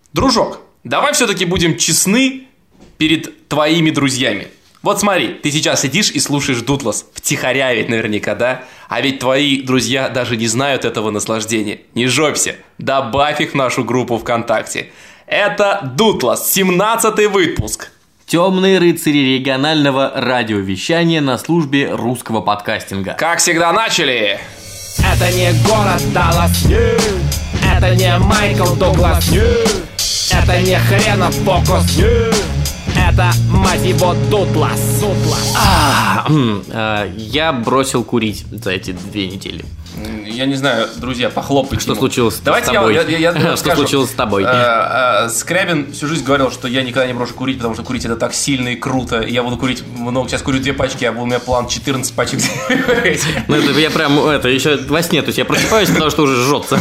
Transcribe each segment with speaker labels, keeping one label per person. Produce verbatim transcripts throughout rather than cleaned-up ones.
Speaker 1: Дружок, давай все-таки будем честны перед твоими друзьями. Вот смотри, ты сейчас сидишь и слушаешь Дутлас. Втихаря ведь наверняка, да? А ведь твои друзья даже не знают этого наслаждения. Не жопься, добавь их в нашу группу ВКонтакте. Это Дутлас, семнадцатый выпуск.
Speaker 2: Темные рыцари регионального радиовещания на службе русского подкастинга.
Speaker 1: Как всегда, начали!
Speaker 3: Это не город Даллас, нет. Это не Майкл Дуглас, нет. Это не хренов фокус, нет. Это, мать его, Дутлас. Дутлас.
Speaker 2: А, а, я бросил курить за эти две недели.
Speaker 1: Я не знаю, друзья, похлопайте.
Speaker 2: Что
Speaker 1: ему.
Speaker 2: случилось
Speaker 1: Давайте
Speaker 2: с тобой?
Speaker 1: Я, я, я
Speaker 2: Что
Speaker 1: скажу.
Speaker 2: случилось с тобой?
Speaker 1: А, а, Скрябин всю жизнь говорил, что я никогда не брошу курить, потому что курить это так сильно и круто. Я буду курить много. Сейчас курю две пачки, а у меня план четырнадцать пачек.
Speaker 2: Ну это я прям, это еще во сне, то есть я просыпаюсь, потому что уже жжется.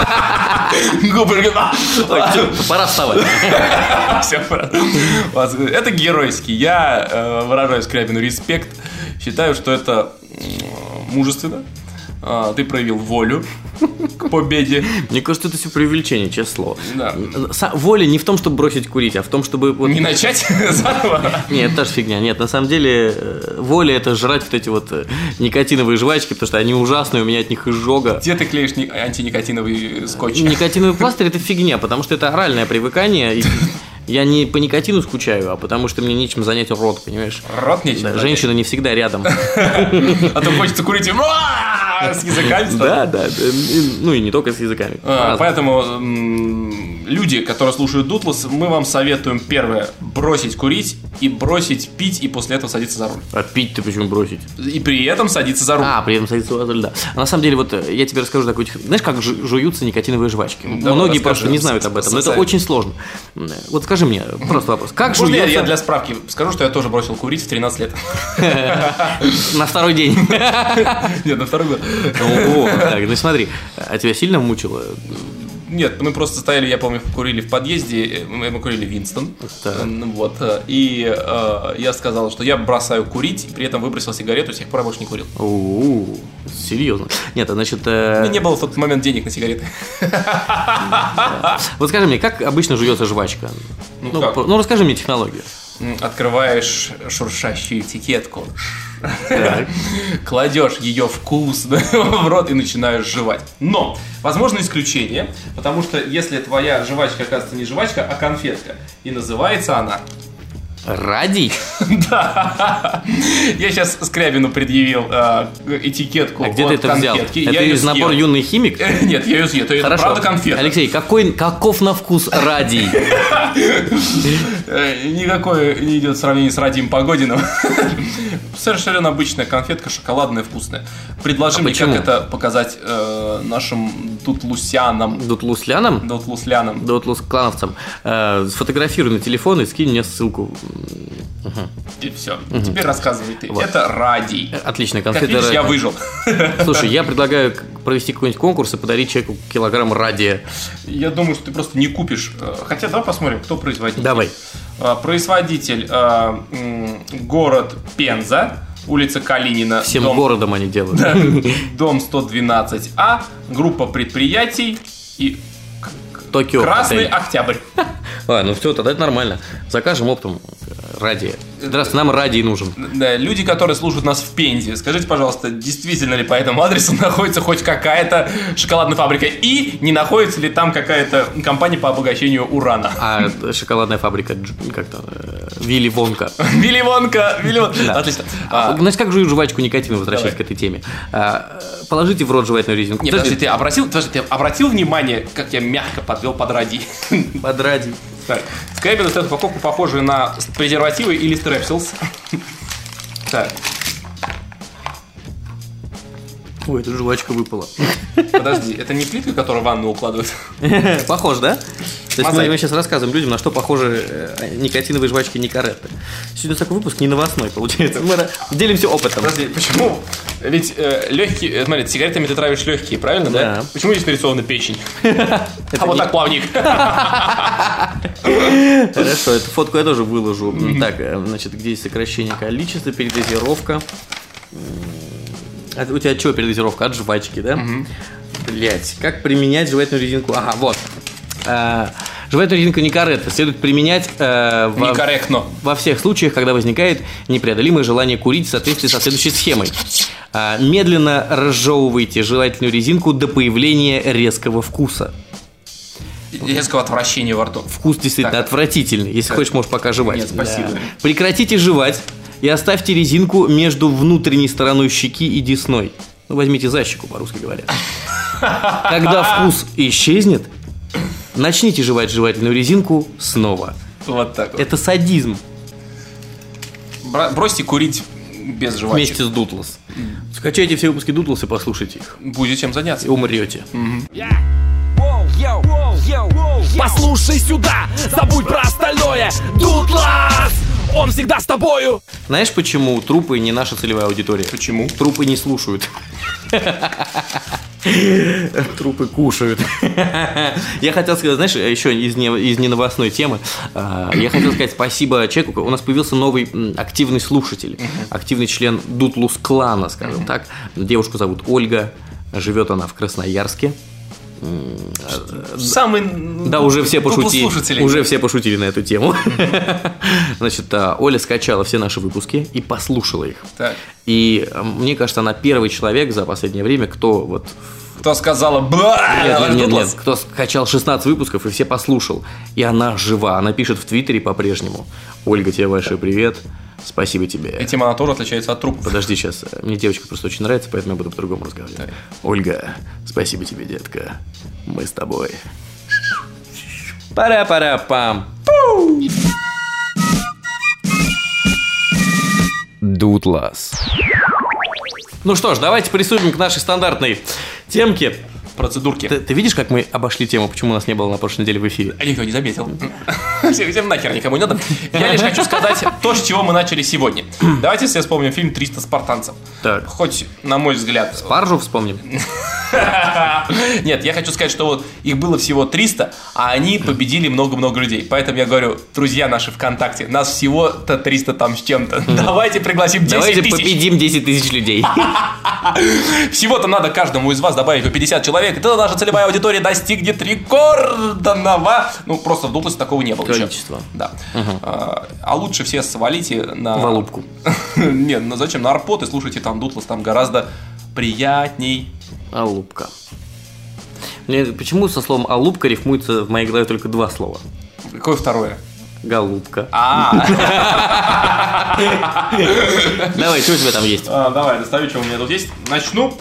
Speaker 2: Пора вставать.
Speaker 1: Все, пора. Это геройский. Я выражаю Скрябину респект. Считаю, что это мужественно. Ты проявил волю к победе.
Speaker 2: Мне кажется, это все преувеличение, честное слово.
Speaker 1: Да.
Speaker 2: Воля не в том, чтобы бросить курить, а в том, чтобы... Вот...
Speaker 1: Не начать заново?
Speaker 2: Нет, это тоже фигня. Нет, на самом деле, воля – это жрать вот эти вот никотиновые жвачки, потому что они ужасные, у меня от них изжога.
Speaker 1: Где ты клеишь антиникотиновый скотч?
Speaker 2: Никотиновый пластырь – это фигня, потому что это оральное привыкание. Я не по никотину скучаю, а потому что мне нечем занять рот, понимаешь?
Speaker 1: Рот нечем
Speaker 2: да,
Speaker 1: занять?
Speaker 2: Женщина не всегда рядом.
Speaker 1: А то хочется курить с языками.
Speaker 2: Да, да, ну и не только с языками.
Speaker 1: Поэтому люди, которые слушают Дутлас, мы вам советуем, первое, бросить курить и бросить пить, и после этого садиться за руль.
Speaker 2: А пить-то почему бросить?
Speaker 1: И при этом садиться за руль.
Speaker 2: А, при этом садиться за руль, да. А на самом деле, вот я тебе расскажу такой... Знаешь, как жуются никотиновые жвачки?
Speaker 1: Да,
Speaker 2: многие просто не знают об этом, но это очень сложно. Вот скажи мне, просто вопрос. Как
Speaker 1: Можно
Speaker 2: жуется...
Speaker 1: я для справки скажу, что я тоже бросил курить в тринадцать лет.
Speaker 2: На второй день.
Speaker 1: Нет, на второй год.
Speaker 2: О, так, ну смотри, а тебя сильно мучило?
Speaker 1: Нет, мы просто стояли, я помню, курили в подъезде, мы, мы курили Винстон, вот, и э, я сказал, что я бросаю курить, и при этом выбросил сигарету, с тех пор я больше не курил.
Speaker 2: У-у-у, серьезно? Нет, а значит... Э...
Speaker 1: У меня не было в тот момент денег на сигареты.
Speaker 2: Да. Вот скажи мне, как обычно жуется жвачка?
Speaker 1: Ну,
Speaker 2: ну,
Speaker 1: как?
Speaker 2: ну расскажи мне технологию.
Speaker 1: Открываешь шуршащую этикетку, кладешь ее вкусно в рот и начинаешь жевать. Но, возможно, исключение, потому что если твоя жвачка, оказывается, не жвачка, а конфетка, и называется она...
Speaker 2: Радий?
Speaker 1: Да. Я сейчас Скрябину предъявил э, этикетку.
Speaker 2: А где ты это взял? Это
Speaker 1: я
Speaker 2: из набора «Юный химик»?
Speaker 1: Нет, я ее съел. Это
Speaker 2: Хорошо.
Speaker 1: правда конфета.
Speaker 2: Алексей, какой, каков на вкус радий?
Speaker 1: Никакое не идет сравнение с Радием Погодиным. Совершенно обычная конфетка, шоколадная, вкусная. Предложи
Speaker 2: а
Speaker 1: мне,
Speaker 2: почему?
Speaker 1: как это показать э, нашим дутлусянам.
Speaker 2: Дутлуслянам?
Speaker 1: Дутлуслянам.
Speaker 2: Дутлусклановцам. Э, сфотографируй на телефон и скинь мне ссылку.
Speaker 1: Угу. И все. Угу. Теперь рассказывай ты.
Speaker 2: Вот.
Speaker 1: Это радий.
Speaker 2: Отлично, конфеты.
Speaker 1: Как видишь, я выжил.
Speaker 2: Слушай, я предлагаю провести какой-нибудь конкурс и подарить человеку килограмм радия.
Speaker 1: Я думаю, что ты просто не купишь. Хотя давай посмотрим, кто производитель.
Speaker 2: Давай.
Speaker 1: Производитель город Пенза, улица Калинина.
Speaker 2: Всем
Speaker 1: дом,
Speaker 2: городом они делают.
Speaker 1: Да, дом сто двенадцать А, группа предприятий и
Speaker 2: Токио
Speaker 1: Красный
Speaker 2: отель.
Speaker 1: Октябрь.
Speaker 2: А, ну все, тогда это нормально. Закажем оптом радия. Здравствуйте, нам радий нужен.
Speaker 1: Да, люди, которые слушают нас в Пензе, скажите, пожалуйста, действительно ли по этому адресу находится хоть какая-то шоколадная фабрика и не находится ли там какая-то компания по обогащению урана?
Speaker 2: А шоколадная фабрика, как-то, Вилли Вонка.
Speaker 1: Вилли Вонка, Вилли Вонка. Да. Отлично.
Speaker 2: А, значит, как жую жвачку никотина, возвращаясь Давай. к этой теме. А, положите в рот жевательную резинку.
Speaker 1: Нет, подожди, ты обратил, подожди, ты обратил внимание, как я мягко подвел под радий?
Speaker 2: Под радий.
Speaker 1: Так, Скрябин достает упаковку, похожую на презервативы или стрепсилс. Так.
Speaker 2: Ой, тут жвачка выпала.
Speaker 1: Подожди, это не плитка, которую в ванну укладывают?
Speaker 2: Похож, да? То есть мы, мы сейчас рассказываем людям, на что похожи никотиновые жвачки Никоретто. Сегодня такой выпуск не новостной, получается. Мы делимся опытом.
Speaker 1: Подожди, почему? Ведь э, легкие, смотри, сигаретами ты травишь легкие, правильно, да?
Speaker 2: Да.
Speaker 1: Почему здесь нарисована печень? А вот так плавник.
Speaker 2: Хорошо, эту фотку я тоже выложу. Так, значит, где есть сокращение количества, передозировка. У тебя что передозировка? От жвачки, да? Блять, как применять жевательную резинку? Ага, вот. Жевательную резинку Никаретта следует применять э, во,
Speaker 1: Некорректно.
Speaker 2: во всех случаях, когда возникает непреодолимое желание курить в соответствии со следующей схемой. Э, медленно разжевывайте жевательную резинку до появления резкого вкуса.
Speaker 1: Резкого отвращения во рту.
Speaker 2: Вкус действительно
Speaker 1: Так.
Speaker 2: отвратительный. Если
Speaker 1: Так.
Speaker 2: хочешь, можешь пока жевать.
Speaker 1: Нет, спасибо.
Speaker 2: Да. Прекратите жевать и оставьте резинку между внутренней стороной щеки и десной. Ну, возьмите за щеку, по-русски говоря. Когда вкус исчезнет, начните жевать жевательную резинку снова.
Speaker 1: Вот так вот.
Speaker 2: Это садизм.
Speaker 1: Бра- Бросьте курить без жвачек.
Speaker 2: Вместе с Дутлас. Скачайте все выпуски Дутлас и послушайте их.
Speaker 1: Будет чем заняться.
Speaker 2: И умрете.
Speaker 3: Послушай сюда, забудь про остальное. Дутлас, он всегда с тобою.
Speaker 2: Знаешь, почему трупы не наша целевая аудитория?
Speaker 1: Почему?
Speaker 2: Трупы не слушают. Трупы кушают. Я хотел сказать, знаешь, еще из, не, из неновостной темы, я хотел сказать спасибо человеку. У нас появился новый активный слушатель, активный член Дутлус клана, скажем так. Девушку зовут Ольга, живет она в Красноярске.
Speaker 1: Самый...
Speaker 2: Да, уже все пошутили.
Speaker 1: слушатели.
Speaker 2: Уже все пошутили на эту тему. Значит, Оля скачала все наши выпуски и послушала их.
Speaker 1: Так.
Speaker 2: И мне кажется, она первый человек за последнее время, кто вот...
Speaker 1: Кто сказала «Ба!»
Speaker 2: Нет, нет, нет,
Speaker 1: Дутлас.
Speaker 2: нет, кто скачал шестнадцать выпусков и все послушал. И она жива, она пишет в Твиттере по-прежнему. Ольга, тебе большой привет, спасибо тебе.
Speaker 1: Этим она тоже отличается от трупов.
Speaker 2: Подожди сейчас, мне девочка просто очень нравится, поэтому я буду по-другому разговаривать.
Speaker 1: Так.
Speaker 2: Ольга, спасибо тебе, детка, мы с тобой. Пара-пара-пам. Дутлас. Ну что ж, давайте приступим к нашей стандартной темке.
Speaker 1: Процедурки.
Speaker 2: Ты, ты видишь, как мы обошли тему, почему у нас не было на прошлой неделе в эфире?
Speaker 1: А никто не заметил. Всем, всем нахер никому не надо. Я лишь хочу сказать то, с чего мы начали сегодня. Давайте все вспомним фильм «триста спартанцев».
Speaker 2: Так.
Speaker 1: Хоть, на мой взгляд...
Speaker 2: Спаржу вспомним.
Speaker 1: Нет, я хочу сказать, что вот их было всего триста, а они победили много-много людей. Поэтому я говорю, друзья наши ВКонтакте, нас всего-то триста там с чем-то. Давайте пригласим десять
Speaker 2: Давайте
Speaker 1: тысяч.
Speaker 2: победим десять тысяч людей.
Speaker 1: Всего-то надо каждому из вас добавить по пятьдесят человек, и тогда наша целевая аудитория достигнет рекордного. Ну, просто в Дутласе такого не было еще.
Speaker 2: Количество.
Speaker 1: Да. А, а лучше все свалите на...
Speaker 2: В Алупку.
Speaker 1: Нет, ну зачем? На Арпот и слушайте там Дутлас, там гораздо приятней.
Speaker 2: Алупка. Мне почему со словом алупка рифмуется в моей голове только два слова?
Speaker 1: Какое второе?
Speaker 2: Голубка.
Speaker 1: А,
Speaker 2: Давай, что у тебя там есть?
Speaker 1: давай, достави, что у меня тут есть. Начну.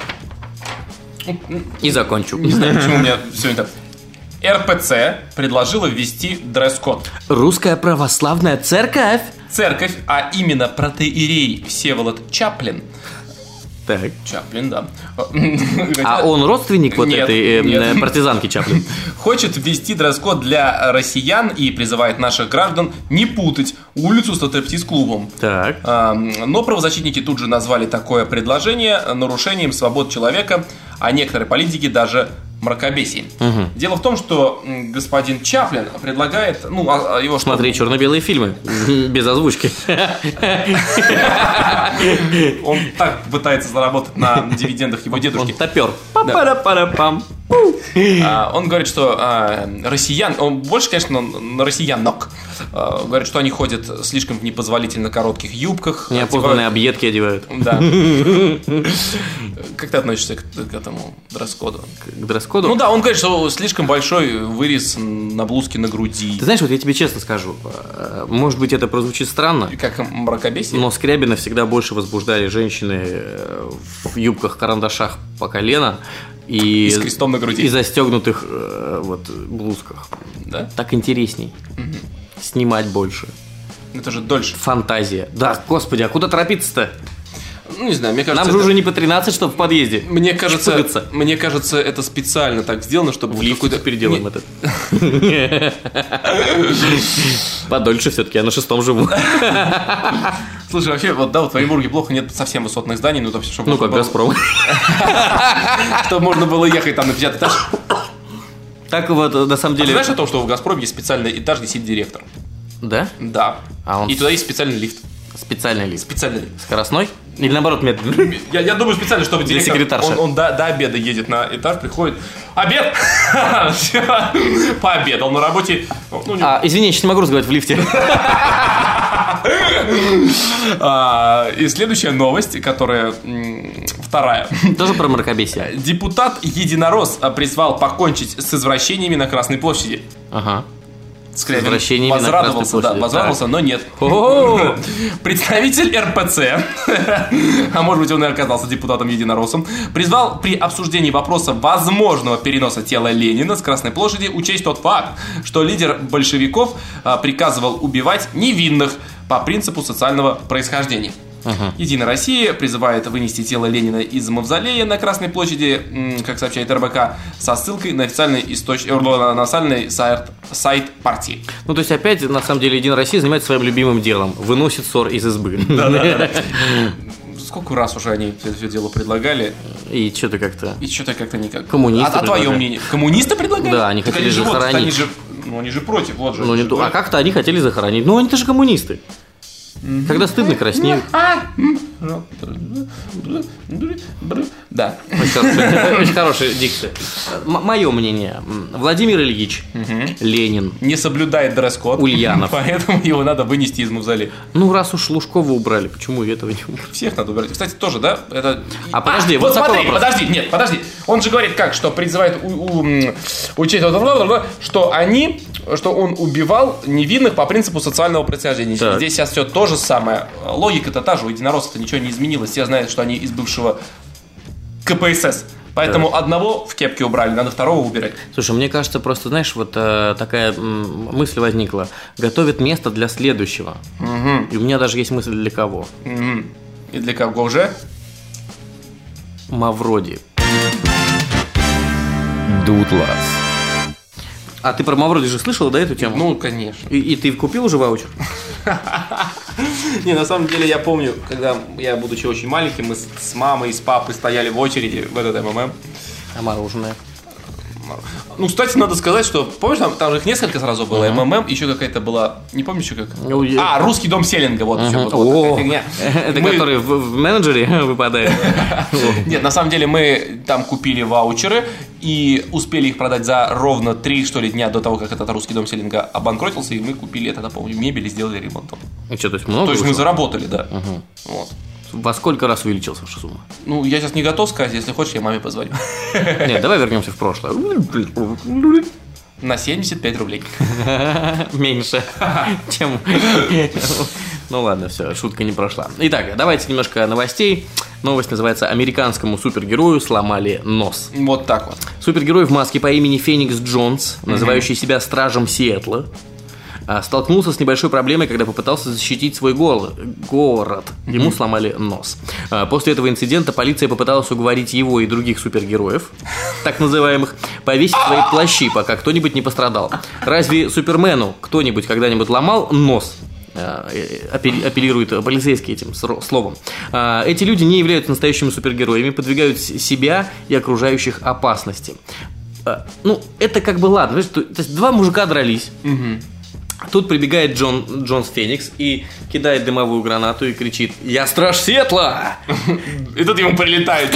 Speaker 2: И закончу.
Speaker 1: Не знаю, почему у меня сегодня так. эр пэ цэ предложила ввести дресс-код.
Speaker 2: Русская православная церковь.
Speaker 1: Церковь, а именно протоиерей Всеволод Чаплин.
Speaker 2: Так.
Speaker 1: Чаплин, да.
Speaker 2: А он родственник вот
Speaker 1: Нет,
Speaker 2: этой э,
Speaker 1: нет.
Speaker 2: партизанки Чаплин?
Speaker 1: Хочет ввести дресс-код для россиян и призывает наших граждан не путать улицу с стриптиз-клубом.
Speaker 2: Так.
Speaker 1: А, Но правозащитники тут же назвали такое предложение нарушением свобод человека, а некоторые политики даже мракобесием.
Speaker 2: Угу.
Speaker 1: Дело в том, что м, господин Чаплин предлагает, ну, а- а его что?
Speaker 2: Смотри черно-белые фильмы без озвучки.
Speaker 1: Он так пытается заработать на дивидендах его
Speaker 2: Он
Speaker 1: дедушки.
Speaker 2: топер. Па-пара-пара-пам.
Speaker 1: А, Он говорит, что а, россиян, он больше, конечно, на россиянок, а, говорит, что они ходят слишком в непозволительно коротких юбках.
Speaker 2: Неопознанные
Speaker 1: одевают-
Speaker 2: объедки одевают.
Speaker 1: Да. Как ты относишься к, к этому дресс-коду?
Speaker 2: К дресс-коду?
Speaker 1: Ну да, он говорит, что слишком большой вырез на блузке на груди.
Speaker 2: Ты знаешь, вот я тебе честно скажу, э, может быть, это прозвучит странно,
Speaker 1: Как мракобесие?
Speaker 2: но Скрябина всегда больше возбуждали женщины э, в юбках-карандашах по колено и,
Speaker 1: И с крестом на груди.
Speaker 2: и застегнутых э, вот, блузках.
Speaker 1: Да?
Speaker 2: Так интересней. Снимать больше.
Speaker 1: Это же дольше.
Speaker 2: Фантазия. Да, господи, а куда торопиться-то?
Speaker 1: Ну, не знаю, мне кажется...
Speaker 2: Нам же
Speaker 1: это-
Speaker 2: уже не по тринадцать, чтобы в подъезде.
Speaker 1: Мне кажется,
Speaker 2: шпыгаться.
Speaker 1: мне кажется, это специально так сделано, чтобы
Speaker 2: В лифте
Speaker 1: какой-то-
Speaker 2: переделаем
Speaker 1: Не-
Speaker 2: это. Подольше все-таки, я на шестом живу.
Speaker 1: Слушай, вообще, вот да, вот в Оренбурге плохо, нет совсем высотных зданий, ну, то все, чтобы
Speaker 2: Ну,
Speaker 1: можно
Speaker 2: как
Speaker 1: было-
Speaker 2: Газпром.
Speaker 1: чтобы можно было ехать там на пятидесятый этаж.
Speaker 2: Так вот, на самом
Speaker 1: А ты
Speaker 2: деле...
Speaker 1: знаешь о том, что в Газпроме есть специальный этаж, где сидит директор?
Speaker 2: Да?
Speaker 1: Да.
Speaker 2: А он
Speaker 1: И
Speaker 2: с-
Speaker 1: туда есть специальный лифт.
Speaker 2: Специальный лифт.
Speaker 1: Специальный лифт.
Speaker 2: Скоростной? Или наоборот медленный?
Speaker 1: Я, я думаю, специально, чтобы
Speaker 2: Для
Speaker 1: директор,
Speaker 2: секретарши.
Speaker 1: он, он до, до обеда едет на этаж, приходит. Обед! Пообедал на работе. Ну, не-
Speaker 2: А, извини, я сейчас не могу разговаривать в лифте.
Speaker 1: А, И следующая новость, которая м, вторая.
Speaker 2: Тоже про мракобесие.
Speaker 1: Депутат Единорос а, призвал покончить с извращениями на Красной площади.
Speaker 2: Ага.
Speaker 1: Скрябин
Speaker 2: извращениями на
Speaker 1: возрадовался,
Speaker 2: Красной
Speaker 1: да,
Speaker 2: площади.
Speaker 1: возрадовался,
Speaker 2: Так.
Speaker 1: но нет.
Speaker 2: О-о-о!
Speaker 1: Представитель эр пэ цэ, а может быть он и оказался депутатом Единороссом, призвал при обсуждении вопроса возможного переноса тела Ленина с Красной площади учесть тот факт, что лидер большевиков а, приказывал убивать невинных по принципу социального происхождения. Единая Россия призывает вынести тело Ленина из мавзолея на Красной площади, м, как сообщает эр бэ ка, со ссылкой на официальный, источ... э, на официальный сайт, сайт партии.
Speaker 2: Ну, то есть, опять, на самом деле, Единая Россия занимается своим любимым делом. Выносит ссор из избы.
Speaker 1: Сколько раз уже они это все дело предлагали,
Speaker 2: И что-то как-то...
Speaker 1: и что-то как-то никак.
Speaker 2: Коммунисты
Speaker 1: А, а твое
Speaker 2: предлагали.
Speaker 1: мнение? Коммунисты предлагали?
Speaker 2: Да, они
Speaker 1: Так
Speaker 2: хотели
Speaker 1: же вот,
Speaker 2: захоронить.
Speaker 1: Они же, ну, они же против, вот же.
Speaker 2: Ну, не
Speaker 1: Же
Speaker 2: то- а
Speaker 1: говорят.
Speaker 2: как-то они хотели захоронить. Ну, они-то же коммунисты. Когда стыдно, краснеют.
Speaker 1: Да.
Speaker 2: Очень хорошая, очень хорошая дикция. Мое мнение. Владимир Ильич Ленин.
Speaker 1: Не соблюдает дресс-код.
Speaker 2: Ульянов.
Speaker 1: Поэтому его надо вынести из мавзолея.
Speaker 2: Ну, раз уж Лужкова убрали, почему и этого не убрали?
Speaker 1: Всех надо убирать. Кстати, тоже, да? Это...
Speaker 2: А, подожди, вот
Speaker 1: вот
Speaker 2: такой
Speaker 1: смотри,
Speaker 2: вопрос.
Speaker 1: подожди, нет, подожди. Он же говорит как, что призывает у, у, м, учесть, что они, что он убивал невинных по принципу социального происхождения.
Speaker 2: Так.
Speaker 1: Здесь сейчас все то же самое. Логика-то та же, у единороссов-то ничего не изменилось. Все знают, что они из бывшего ка пэ эс эс. Поэтому
Speaker 2: Так.
Speaker 1: одного в кепке убрали, надо второго убирать.
Speaker 2: Слушай, мне кажется, просто, знаешь, вот э, такая м, мысль возникла. Готовят место для следующего. И у меня даже есть мысль для кого.
Speaker 1: Мгм. И для кого уже?
Speaker 2: Мавроди. Дутлас. А ты про Мавроди же слышал, да, эту тему?
Speaker 1: Ну, конечно.
Speaker 2: И, и ты купил уже ваучер?
Speaker 1: Не, на самом деле я помню, когда я, будучи очень маленьким, мы с, с мамой и с папой стояли в очереди в этот эм эм эм.
Speaker 2: А мороженое?
Speaker 1: Ну, кстати, надо сказать, что, помнишь, там, там же их несколько сразу было, эм эм эм, еще какая-то была, не помню еще как.
Speaker 2: Ну, я-
Speaker 1: А, русский дом селлинга, вот еще вот, вот
Speaker 2: О,
Speaker 1: такая фигня.
Speaker 2: это
Speaker 1: Мы-
Speaker 2: который в, в менеджере выпадает.
Speaker 1: Нет, на самом деле мы там купили ваучеры и успели их продать за ровно три, что ли, дня до того, как этот русский дом селлинга обанкротился, и мы купили, я тогда помню, мебель и сделали ремонт.
Speaker 2: И что, то есть много
Speaker 1: То есть мы
Speaker 2: вышло?
Speaker 1: заработали, да. Вот.
Speaker 2: Во сколько раз увеличился ваша сумма?
Speaker 1: Ну, я сейчас не готов сказать, если хочешь, я маме позвоню.
Speaker 2: Нет, давай вернемся в прошлое.
Speaker 1: На семьдесят пять рублей.
Speaker 2: Меньше, чем... Ну ладно, все, шутка не прошла. Итак, давайте немножко новостей. Новость называется «Американскому супергерою сломали нос».
Speaker 1: Вот так вот.
Speaker 2: Супергерой в маске по имени Феникс Джонс, называющий себя Стражем Сиэтла, а, столкнулся с небольшой проблемой, когда попытался защитить свой гол- город. Ему сломали нос. А, После этого инцидента полиция попыталась уговорить его и других супергероев, так называемых, повесить свои плащи, пока кто-нибудь не пострадал. Разве Супермену кто-нибудь когда-нибудь ломал нос? А, э, апелли- Апеллирует полицейский этим сро- словом. А, Эти люди не являются настоящими супергероями, подвигают с- себя и окружающих опасности. А, Ну, это как бы ладно. Знаешь, то, то есть два мужика дрались. Тут прибегает Джон, Джонс Феникс и кидает дымовую гранату и кричит: «Я страж Сиэтла!»
Speaker 1: И тут ему прилетает.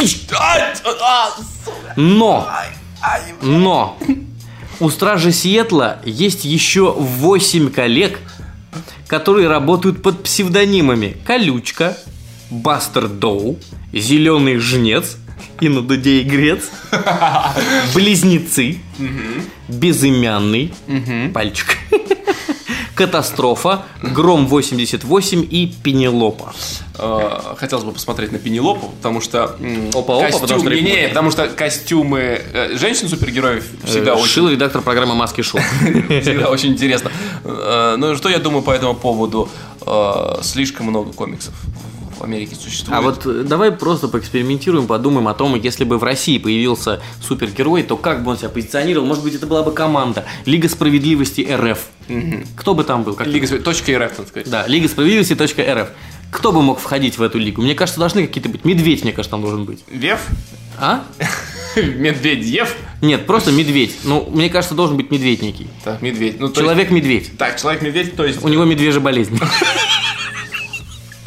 Speaker 2: Но, но у стража Сиэтла есть еще восемь коллег, которые работают под псевдонимами Колючка, Бастер Доу, Зеленый Жнец, и на дуде игрец, Близнецы, Безымянный, Пальчик, Катастрофа, Гром восемьдесят восемь и Пенелопа.
Speaker 1: Э, Хотелось бы посмотреть на Пенелопу, потому что м,
Speaker 2: Опа-опа,
Speaker 1: костюм-
Speaker 2: потому что
Speaker 1: не, не,
Speaker 2: реклама.
Speaker 1: потому что костюмы э, женщин-супергероев всегда очень
Speaker 2: Шил редактор программы «Маски Шоу».
Speaker 1: всегда очень интересно. Э, Ну, что я думаю по этому поводу? Э, Слишком много комиксов в Америке существует.
Speaker 2: А вот э, давай просто поэкспериментируем, подумаем о том, если бы в России появился супергерой, то как бы он себя позиционировал? Может быть, это была бы команда Лига справедливости эр эф. Кто бы там был? Как
Speaker 1: Лига Свя- точка РФ, так сказать.
Speaker 2: Да, Лига справедливости точка эр эф. Кто бы мог входить в эту лигу? Мне кажется, должны какие-то быть. Медведь, мне кажется, там должен быть.
Speaker 1: Вев?
Speaker 2: А?
Speaker 1: Медведев?
Speaker 2: Нет, просто медведь. Ну, мне кажется, должен быть медведь некий.
Speaker 1: Так, медведь. Ну, то есть-
Speaker 2: Человек-медведь.
Speaker 1: Так, человек-медведь, то есть...
Speaker 2: У него медвежья болезнь.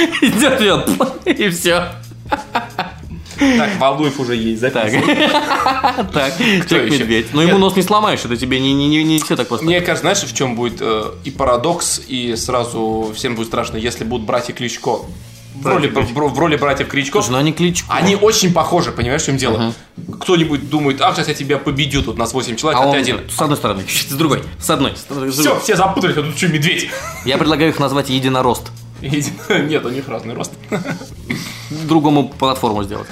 Speaker 2: Идет вперед, и все.
Speaker 1: Так, Валуев уже есть, записывай.
Speaker 2: Так, Человек-медведь. Но ему нос не сломаешь, это тебе не все так просто.
Speaker 1: Мне кажется, знаешь, в чем будет э, и парадокс, и сразу всем будет страшно, если будут братья Кличко. В роли, в, в роли братьев Кличко.
Speaker 2: Слушай, ну они Кличко.
Speaker 1: Они очень похожи, понимаешь, в чем дело? Uh-huh. Кто-нибудь думает, а сейчас я тебя победю, тут нас восемь человек, а, а ты один.
Speaker 2: С одной стороны, с другой. С одной.
Speaker 1: Все, все запутались, а тут что, медведь?
Speaker 2: Я предлагаю их назвать единорост.
Speaker 1: Нет, у них разный рост.
Speaker 2: Другому платформу сделать.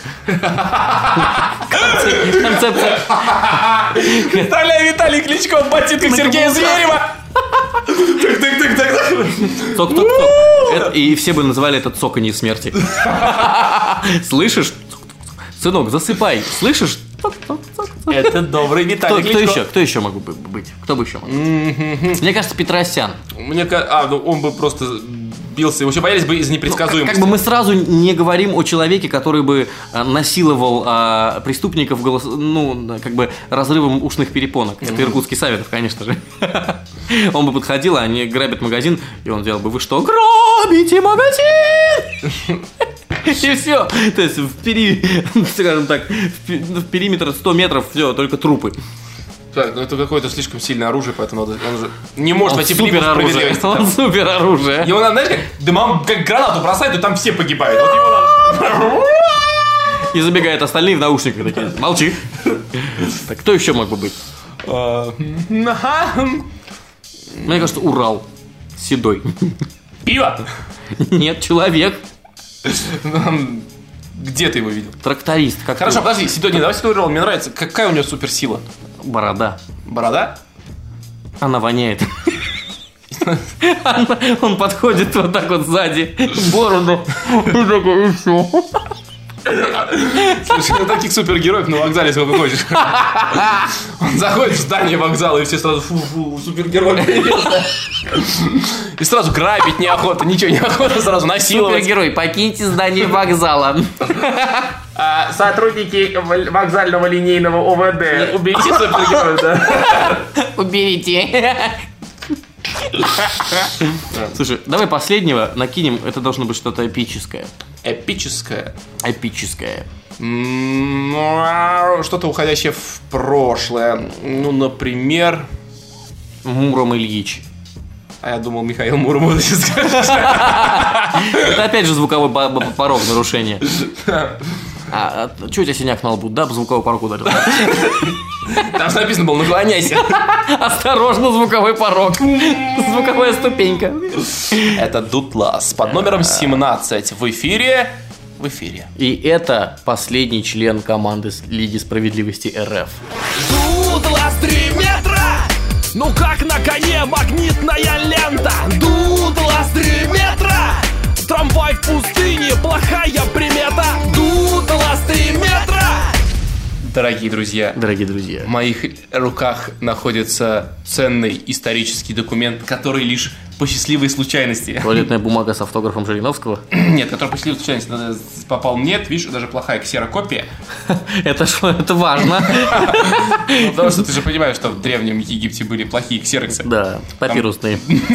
Speaker 2: Концепция.
Speaker 1: Представляю, Виталий Кличко в ботинках Сергея Зверева.
Speaker 2: Цок-цок-цок. И все бы называли это цоканье смерти. Слышишь? Сынок, засыпай. Слышишь?
Speaker 1: Это добрый Виталий
Speaker 2: Кличко. Кто еще? Кто еще мог бы быть? Кто бы еще мог быть? Мне кажется, Петросян.
Speaker 1: Мне кажется, а, ну он бы просто бился. Его все боялись бы из непредсказуемости.
Speaker 2: Ну, как бы мы сразу не говорим о человеке, который бы насиловал а, преступников голос, ну, как бы разрывом ушных перепонок. Это иркутский Савинов, конечно же. Он бы подходил, а они грабят магазин, и он делал бы: вы что, грабите магазин? И все. То есть в, пери... скажем так, в периметр сто метров все, только трупы.
Speaker 1: Так, ну это какое-то слишком сильное оружие, поэтому надо, он же не может
Speaker 2: он
Speaker 1: войти в
Speaker 2: супер оружие. Он супер оружие.
Speaker 1: Его надо, знаешь, как дымом, как гранату бросает, и там все погибают. Вот его надо...
Speaker 2: И забегают остальные в наушниках такие: молчи. Так, кто еще мог бы быть? Мне кажется, Урал. Седой.
Speaker 1: Пиво?
Speaker 2: Нет, человек.
Speaker 1: Где ты его видел?
Speaker 2: Тракторист. Как
Speaker 1: Хорошо,
Speaker 2: ты?
Speaker 1: подожди, Седой, не давай Седой Урал, мне нравится. Какая у него суперсила?
Speaker 2: Борода.
Speaker 1: Борода?
Speaker 2: Она воняет. Он подходит вот так вот сзади, бороду, и такой: и все.
Speaker 1: Слушай, ну таких супергероев на вокзале сколько хочешь. Он заходит в здание вокзала, и все сразу: фу-фу, супергерой. И сразу грабить неохота, ничего неохота, сразу насиловать.
Speaker 2: Супергерой, покиньте здание вокзала.
Speaker 1: Сотрудники вокзального линейного ОВД, уберите супергероев, да?
Speaker 2: Уберите. Слушай, давай последнего накинем. Это должно быть что-то эпическое.
Speaker 1: Эпическое?
Speaker 2: Эпическое.
Speaker 1: Что-то уходящее в прошлое. Ну, например...
Speaker 2: Муром Ильич.
Speaker 1: А я думал, Михаил Муром это сейчас скажешь.
Speaker 2: Это опять же звуковой порог нарушения. А, а что у тебя синяк на лбу? Да, звуковой порог ударил.
Speaker 1: Там же написано было: наклоняйся.
Speaker 2: Осторожно, звуковой порог. Звуковая ступенька.
Speaker 1: Это Дутлас под номером семнадцать. В эфире. В эфире.
Speaker 2: И это последний член команды Лиги Справедливости РФ.
Speaker 3: Дутлас три метра. Ну как на коне магнитная лента. Дутлас три метра. Трамвай в пустыне, плохая примета. Дутлас три метра.
Speaker 1: Дорогие друзья,
Speaker 2: Дорогие друзья,
Speaker 1: в моих руках находится ценный исторический документ, который лишь по счастливой случайности.
Speaker 2: Туалетная бумага с автографом Жириновского?
Speaker 1: Нет, который по счастливой случайности попал нет, видишь, даже плохая ксерокопия.
Speaker 2: Это что? Это важно.
Speaker 1: Потому что ты же понимаешь, что в Древнем Египте были плохие ксероксы.
Speaker 2: Да, папирусные.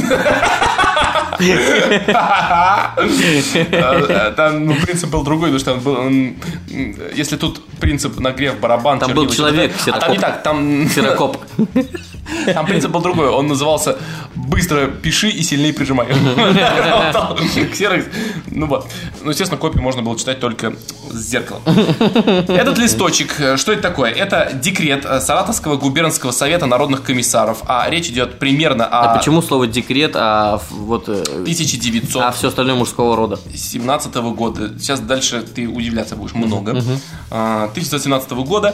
Speaker 1: Там ну, принцип был другой, потому что он был, он, если тут принцип нагрев барабан,
Speaker 2: там был человек,
Speaker 1: а там не так, там
Speaker 2: ксерокоп.
Speaker 1: Там принцип был другой, он назывался «быстро пиши и сильнее прижимай». Ксерокс, ну вот. Ну, естественно, копию можно было читать только с зеркалом. Этот листочек, что это такое? Это декрет Саратовского губернского совета народных комиссаров. А речь идет примерно о...
Speaker 2: А почему слово декрет, а вот...
Speaker 1: тысяча девятьсот...
Speaker 2: А все остальное мужского рода?
Speaker 1: семнадцатого года. Сейчас дальше ты удивляться будешь много. тысяча девятьсот семнадцатого года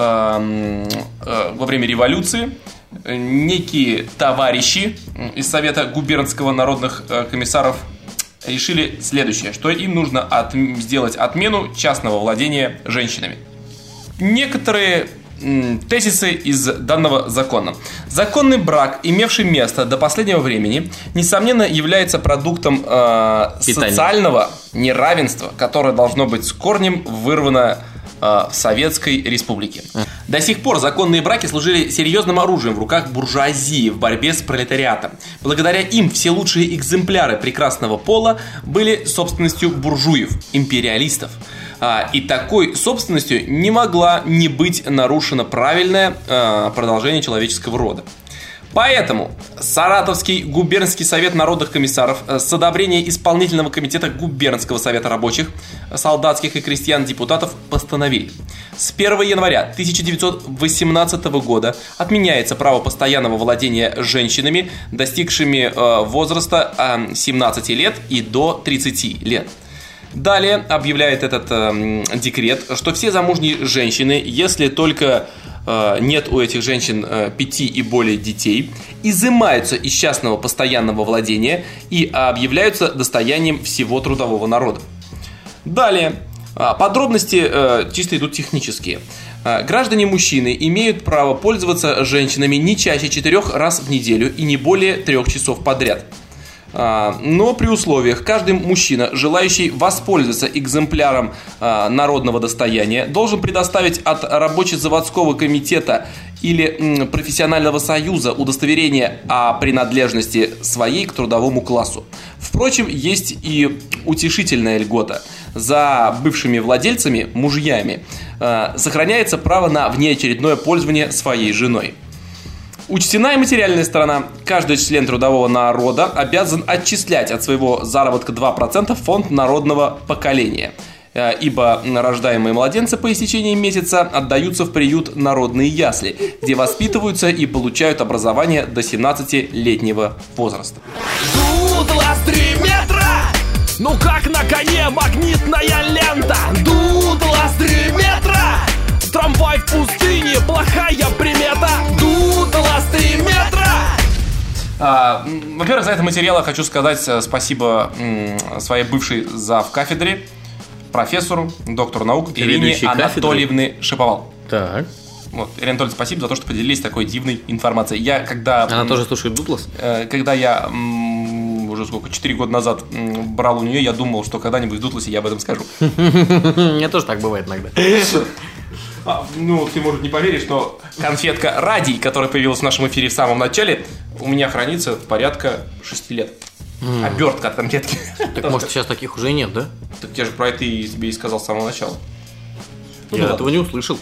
Speaker 1: во время революции некие товарищи из Совета губернского народных комиссаров решили следующее, что им нужно от, сделать отмену частного владения женщинами. Некоторые м, тезисы из данного закона. Законный брак, имевший место до последнего времени, несомненно является продуктом э, социального неравенства, которое должно быть с корнем вырвано в Советской Республике. До сих пор законные браки служили серьезным оружием в руках буржуазии в борьбе с пролетариатом. Благодаря им все лучшие экземпляры прекрасного пола были собственностью буржуев, империалистов. И такой собственностью не могла не быть нарушено правильное продолжение человеческого рода. Поэтому Саратовский губернский совет народных комиссаров с одобрения исполнительного комитета губернского совета рабочих, солдатских и крестьян-депутатов постановили: с первого января тысяча девятьсот восемнадцатого года отменяется право постоянного владения женщинами, достигшими возраста семнадцати лет и до тридцати лет. Далее объявляет этот э, декрет, что все замужние женщины, если только э, нет у этих женщин э, пяти и более детей, изымаются из частного постоянного владения и объявляются достоянием всего трудового народа. Далее, э, подробности э, чисто идут технические. Э, граждане мужчины имеют право пользоваться женщинами не чаще четырех раз в неделю и не более трех часов подряд. Но при условиях: каждый мужчина, желающий воспользоваться экземпляром народного достояния, должен предоставить от рабоче-заводского комитета или профессионального союза удостоверение о принадлежности своей к трудовому классу. Впрочем, есть и утешительная льгота. За бывшими владельцами, мужьями, сохраняется право на внеочередное пользование своей женой. Учтена и материальная сторона. Каждый член трудового народа обязан отчислять от своего заработка два процента в фонд народного поколения, ибо рождаемые младенцы по истечении месяца отдаются в приют народные ясли, где воспитываются и получают образование до семнадцатилетнего возраста.
Speaker 3: Дудлас три метра! Ну как на коне магнитная лента! Дудлас три метра! Трамвай в пустыне, плохая примета. Дудлас три метра.
Speaker 1: А, во-первых, за этот материал я хочу сказать спасибо м, своей бывшей завкафедре, профессору, доктору наук Ирине Анатольевне Шиповал.
Speaker 2: Так.
Speaker 1: Вот, Ирина Анатольевна, спасибо за то, что поделились такой дивной информацией. Я когда...
Speaker 2: Она м, тоже слушает Дутлас?
Speaker 1: Э, когда я м, уже сколько, четыре года назад м, брал у нее, я думал, что когда-нибудь в Дутласе я об этом скажу.
Speaker 2: У меня тоже так бывает иногда.
Speaker 1: А, ну, ты, может, не поверишь, но конфетка «Радий», которая появилась в нашем эфире в самом начале, у меня хранится порядка шести лет. Mm. Обертка от конфетки.
Speaker 2: Так, может, сейчас таких уже и нет, да?
Speaker 1: Так я же про это и тебе и сказал с самого начала.
Speaker 2: Ну, я этого не услышал.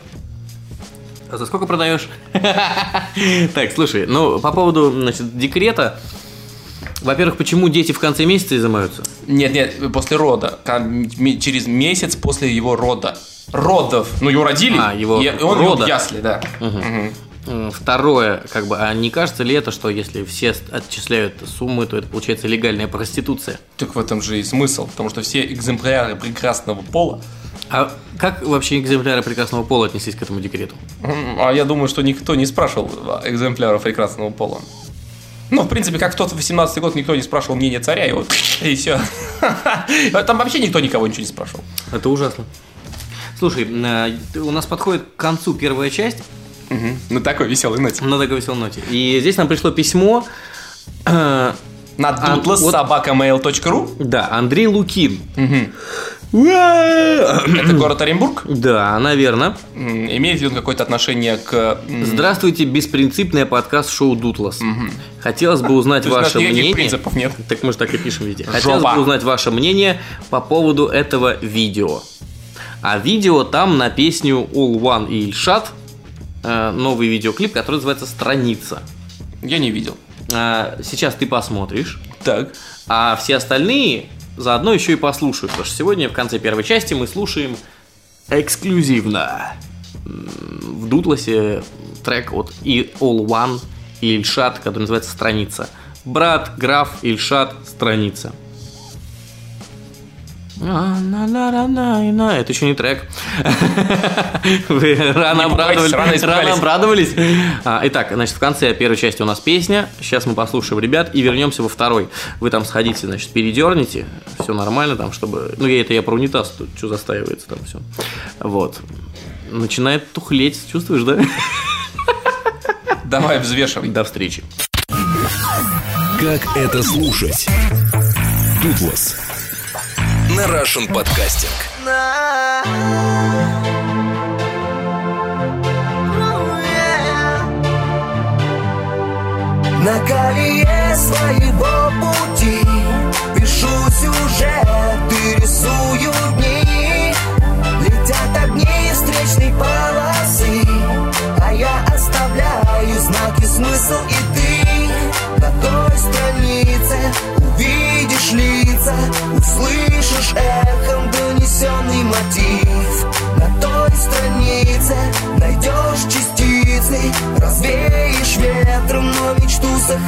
Speaker 2: А за сколько продаешь? Так, слушай, ну, по поводу, значит, декрета. Во-первых, почему дети в конце месяца изымаются?
Speaker 1: Нет, нет, после рода. Через месяц после его рода. Родов. Ну, его родили,
Speaker 2: а, его
Speaker 1: и он
Speaker 2: рода.
Speaker 1: в ясли, да.
Speaker 2: Угу. Угу. Второе, как бы, а не кажется ли это, что если все отчисляют суммы, то это получается легальная проституция?
Speaker 1: Так в этом же и смысл, потому что все экземпляры прекрасного пола.
Speaker 2: А как вообще экземпляры прекрасного пола отнеслись к этому декрету?
Speaker 1: А я думаю, что никто не спрашивал экземпляров прекрасного пола. Ну, в принципе, как в тот восемнадцатый год никто не спрашивал мнения царя, и вот, и все. Там вообще никто никого ничего не спрашивал.
Speaker 2: Это ужасно. Слушай, у нас подходит к концу первая часть.
Speaker 1: Угу. На такой веселой ноте.
Speaker 2: На такой веселой ноте. И здесь нам пришло письмо.
Speaker 1: На дутлас собака мейл точка ру.
Speaker 2: Да, Андрей Лукин.
Speaker 1: Угу. Это город Оренбург?
Speaker 2: Да, наверное.
Speaker 1: Имеет ли он какое-то отношение к...
Speaker 2: Здравствуйте, беспринципное подкаст-шоу Дутлас. Угу. Хотелось бы узнать ваше мнение.
Speaker 1: Принципов нет.
Speaker 2: Так мы же так и пишем везде. Хотелось бы узнать ваше мнение по поводу этого видео. А видео там на песню All One и Ильшат. Новый видеоклип, который называется «Страница».
Speaker 1: Я не видел.
Speaker 2: Сейчас ты посмотришь.
Speaker 1: Так.
Speaker 2: А все остальные заодно еще и послушают. Потому что сегодня в конце первой части мы слушаем эксклюзивно в Дутласе трек от All One и Ильшат, который называется «Страница». Брат, граф, Ильшат, «Страница». Это еще не трек. Вы рано обрадовались. Рано обрадовались. Итак, значит, в конце первой части у нас песня. Сейчас мы послушаем ребят и вернемся во второй. Вы там сходите, значит, передерните. Все нормально там, чтобы... Ну, это я про унитаз, тут что застаивается там все. Вот. Начинает тухлеть, чувствуешь, да?
Speaker 1: Давай, взвешивай.
Speaker 2: До встречи.
Speaker 4: Как это слушать? Дутлас на Russian Podcasting. На колее своего пути пишу сюжеты, рисую дни. Летят огни встречной полосы, а я оставляю знаки, смысл, и ты на той странице увидишь лица, услышишь эхом донесенный мотив. На той странице найдешь частицы, развеешь ветром, но мечту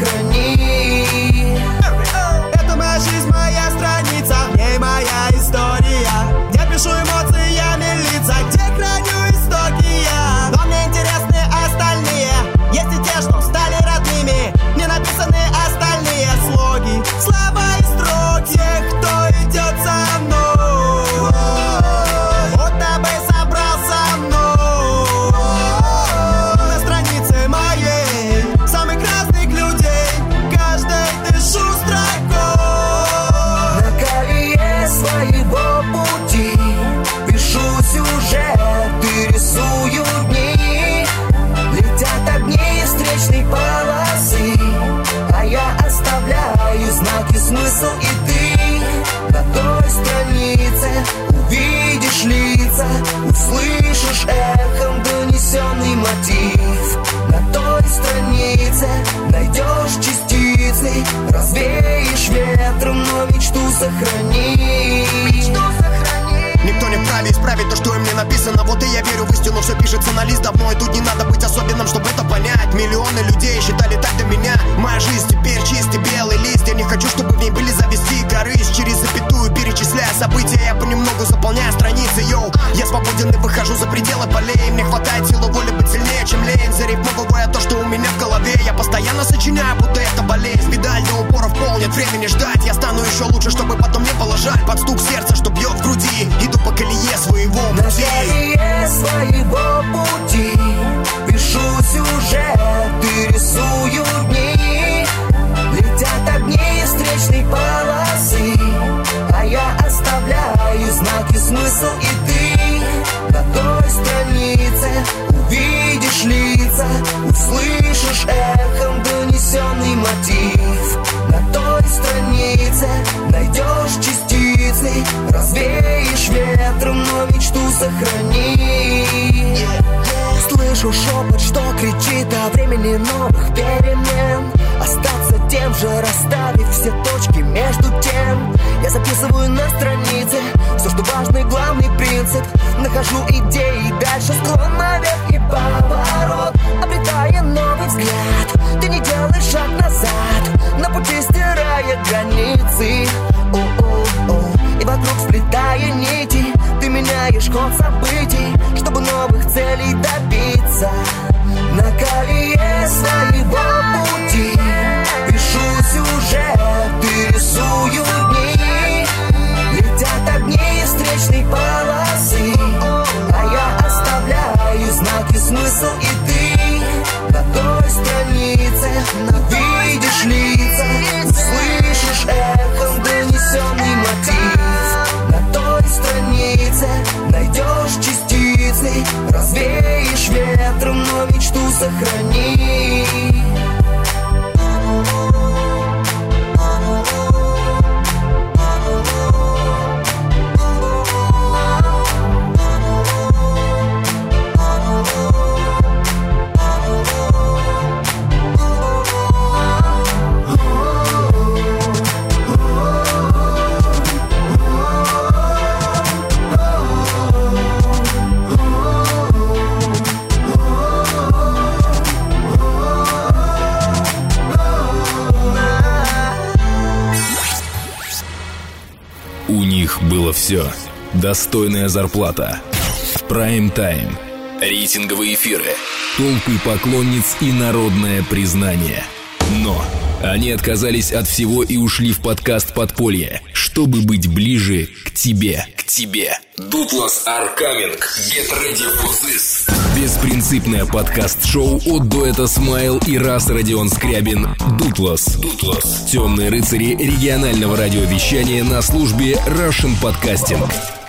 Speaker 4: сохрани.
Speaker 5: Это моя жизнь, моя страница, в ней моя история, где пишу эмоциями лица, где храню истоки я. Но мне интересны остальные, есть и те, что стали родными. Не написаны остальные слоги, слова и строки тех, кто идет со мной. Будто бы собрал со мной на странице моей самых разных людей, каждой дышу строкой.
Speaker 4: На колее своего пути пишу сюжеты, рисую дни. Летят огни встречной полосы, а я оставляю знаки, смысл, и ты на той странице увидишь лица, услышишь эхом донесенный мотив. На той странице найдешь частицы, развеешь ветром, но мечту сохрани. Мечту сохрани.
Speaker 5: Никто не вправе исправить то, что им не написано. Вот и я верю в истину, все пишется на лист давно. И тут не надо быть особенным, чтобы это понять. Миллионы людей считали так до меня. Моя жизнь теперь чистый белый лист. Я не хочу, чтобы в ней были зависти и корысть. Через запятую перечисляя события, я понемногу заполняю страницы, йоу. Я свободен и выхожу за пределы полей. Мне хватает силы воли быть сильнее, чем лень. Зарифмовывая то, что у меня в голове. Я постоянно сочиняю, будто это болезнь. Педаль до упора в пол, нет времени ждать. Я стану еще лучше, чтобы потом не положать под стук сердца, что бьет в груди. Иду по колее своего
Speaker 4: На
Speaker 5: пути.
Speaker 4: колее своего пути пишу сюжеты, рисую дни. Летят огни встречной полосы, а я оставляю знаки, смысл, и ты на той странице увидишь лица, услышишь эхом донесенный мотив. На той странице найдешь частицы, развеешь ветром, но мечту сохрани. Слышу шепот, что кричит о времени новых перемен. Остаться тем же, расставив все точки между тем. Я записываю на странице все, что важный, главный принцип. Нахожу идеи, дальше склон наверх и поворот, обретая новый взгляд. Ты не делаешь шаг назад, на пути стирая границы. О-о-о. И вокруг сплетая нити, ты меняешь ход событий, чтобы новых целей добиться. На колее своего пути пишу сюжеты, рисую дни. Летят огни встречной полосы, а я оставляю знаки, смысл, и ты на той странице увидишь лица, услышишь эхом донесенный мотив. На той странице найдешь частицы, развеешь ветром, но мечту сохрани.
Speaker 6: У них было все. Достойная зарплата, прайм-тайм, рейтинговые эфиры, толпы поклонниц и народное признание. Но они отказались от всего и ушли в подкаст «Подполье», чтобы быть ближе к тебе. К тебе. Дутлас are coming. Get ready for this. Беспринципное подкаст-шоу от дуэта Смайл и Рас Родион Скрябин. Дутлас. Дутлас. Темные рыцари регионального радиовещания на службе Russian Podcasting.